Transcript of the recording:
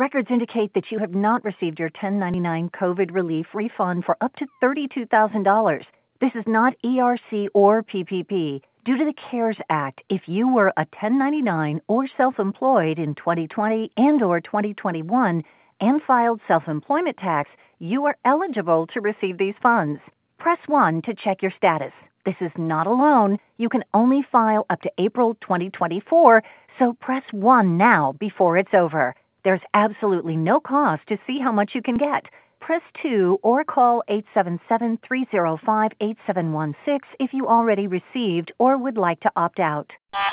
Records indicate that you have not received your 1099 COVID relief refund for up to $32,000. This is not ERC or PPP. Due to the CARES Act, if you were a 1099 or self-employed in 2020 and/or 2021 and filed self-employment tax, you are eligible to receive these funds. Press 1 to check your status. This is not a loan. You can only file up to April 2024, so press 1 now before it's over. There's absolutely no cost to see how much you can get. Press 2 or call 877-305-8716 if you already received or would like to opt out.